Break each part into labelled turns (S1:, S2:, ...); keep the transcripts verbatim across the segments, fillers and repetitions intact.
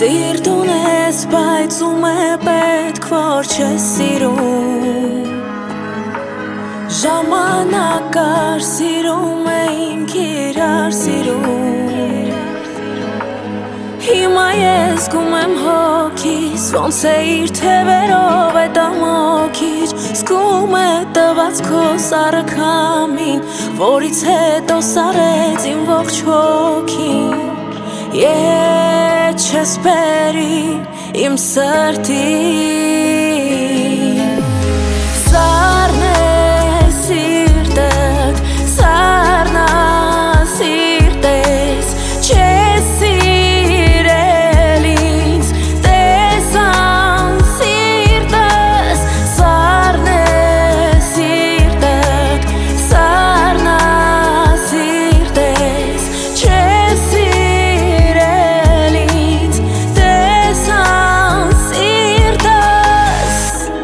S1: Սիրտ ունես, բայց ում է պետք, որ չես սիրում Ժամանակ կար, սիրում էինք իրար սիրում Հիմա ես գում եմ հոգիս, ոնց է իր թևերով է տամոքիչ Զգում է տված քո սառը քամին, որից հետո սառեց իմ ողջ հոգին Ետ չես բերի իմ սրտին Սառն է սիրտդ, սառնա սիրտես Չես սիրել ինձ, տեսան սիրտս Սառն է սիրտդ, սառնա սիրտես Չես սիրել ինձ, տեսան սիրտս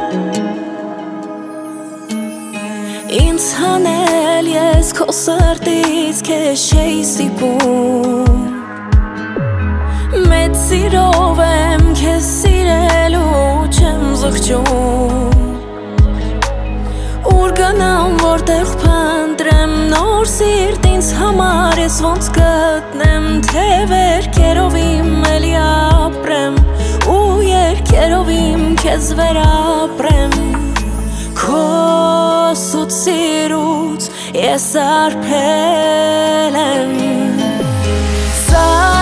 S1: Ինձ հանել ես քո սրտից քեզ չէի սիպում Մեծ սիրով եմ քեզ սիրելու չեմ զղջում Ուր գնամ որտեղ փնտրեմ նոր սիրտ ինձ համար ես ոնց գտնեմ Թե վերքերով իմ էլի ապրեմ ու երգերով իմ քեզ վերապրեմ Քո սուտ սիրուց ես արբել եմ